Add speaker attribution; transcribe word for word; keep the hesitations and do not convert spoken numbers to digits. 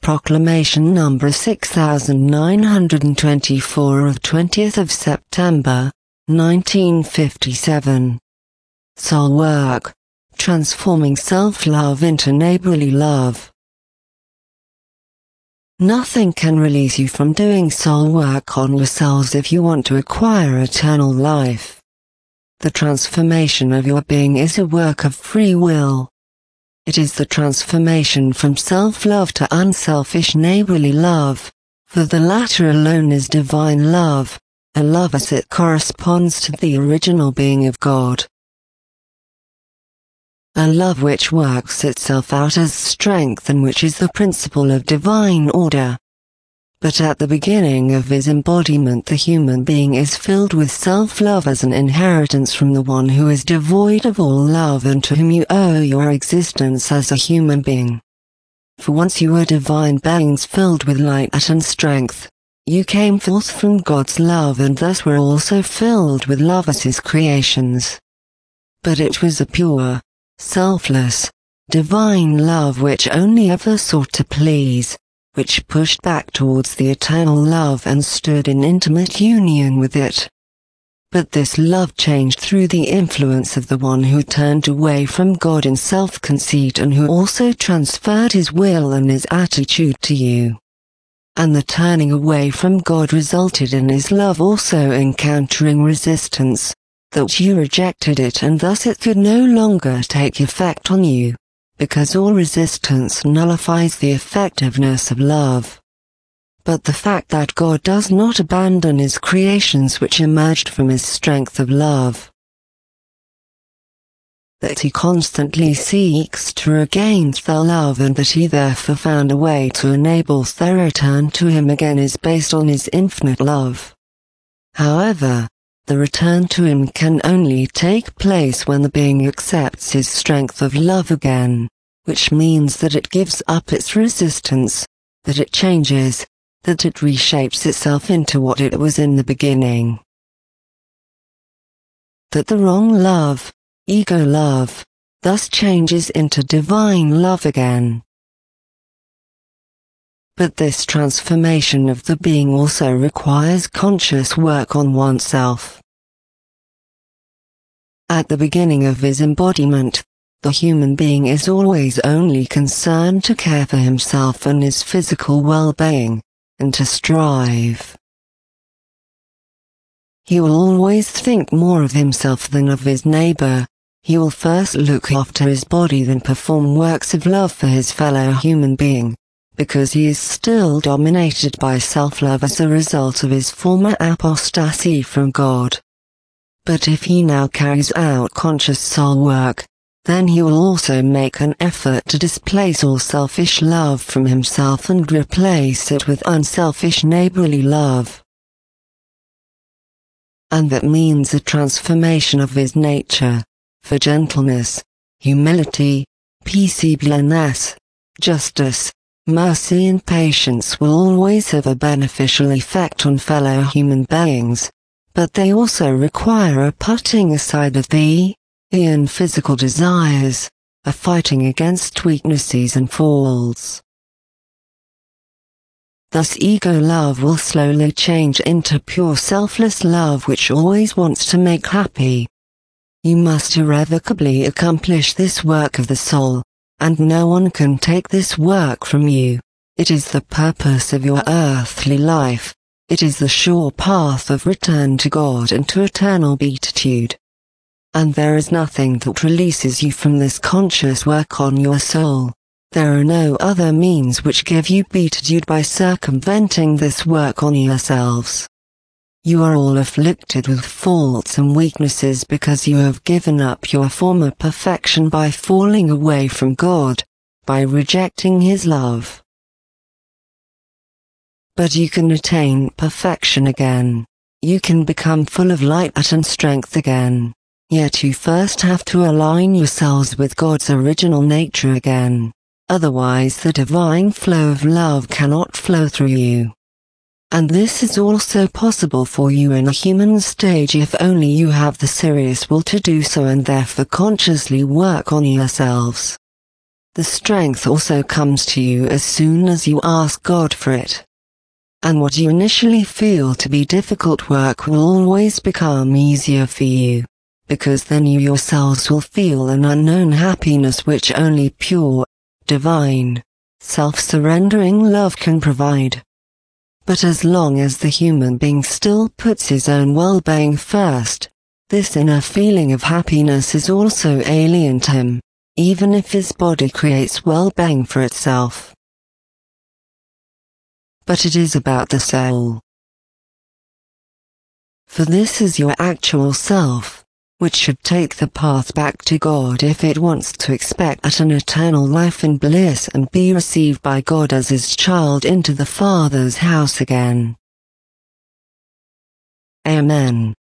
Speaker 1: Proclamation number six thousand nine hundred twenty-four of twentieth of September, nineteen fifty-seven. Soul Work. Transforming self-love into neighborly love. Nothing can release you from doing soul work on yourselves if you want to acquire eternal life. The transformation of your being is a work of free will. It is the transformation from self-love to unselfish neighborly love, for the latter alone is divine love, a love as it corresponds to the original being of God. A love which works itself out as strength and which is the principle of divine order. But at the beginning of his embodiment the human being is filled with self-love as an inheritance from the one who is devoid of all love and to whom you owe your existence as a human being. For once you were divine beings filled with light and strength, you came forth from God's love and thus were also filled with love as his creations. But it was a pure, selfless, divine love which only ever sought to please, which pushed back towards the eternal love and stood in intimate union with it. But this love changed through the influence of the one who turned away from God in self-conceit and who also transferred his will and his attitude to you. And the turning away from God resulted in his love also encountering resistance, that you rejected it and thus it could no longer take effect on you, because all resistance nullifies the effectiveness of love. But the fact that God does not abandon his creations which emerged from his strength of love, that he constantly seeks to regain their love and that he therefore found a way to enable their return to him again is based on his infinite love. However, the return to him can only take place when the being accepts his strength of love again, which means that it gives up its resistance, that it changes, that it reshapes itself into what it was in the beginning. That the wrong love, ego love, thus changes into divine love again. But this transformation of the being also requires conscious work on oneself. At the beginning of his embodiment, the human being is always only concerned to care for himself and his physical well-being, and to strive. He will always think more of himself than of his neighbor. He will first look after his body than perform works of love for his fellow human being, because he is still dominated by self-love as a result of his former apostasy from God. But if he now carries out conscious soul work, then he will also make an effort to displace all selfish love from himself and replace it with unselfish neighborly love. And that means a transformation of his nature, for gentleness, humility, peaceableness, justice, mercy and patience will always have a beneficial effect on fellow human beings, but they also require a putting aside of the in physical desires, a fighting against weaknesses and faults. Thus ego love will slowly change into pure selfless love which always wants to make happy. You must irrevocably accomplish this work of the soul, and no one can take this work from you. It is the purpose of your earthly life. It is the sure path of return to God and to eternal beatitude. And there is nothing that releases you from this conscious work on your soul. There are no other means which give you beatitude by circumventing this work on yourselves. You are all afflicted with faults and weaknesses because you have given up your former perfection by falling away from God, by rejecting his love. But you can attain perfection again. You can become full of light and strength again. Yet you first have to align yourselves with God's original nature again. Otherwise the divine flow of love cannot flow through you. And this is also possible for you in a human stage if only you have the serious will to do so and therefore consciously work on yourselves. the strength also comes to you as soon as you ask God for it. And what you initially feel to be difficult work will always become easier for you, because then you yourselves will feel an unknown happiness which only pure, divine, self-surrendering love can provide. But as long as the human being still puts his own well-being first, this inner feeling of happiness is also alien to him, even if his body creates well-being for itself. But it is about the soul. For this is your actual self, which should take the path back to God if it wants to expect at an eternal life in bliss and be received by God as his child into the Father's house again. Amen.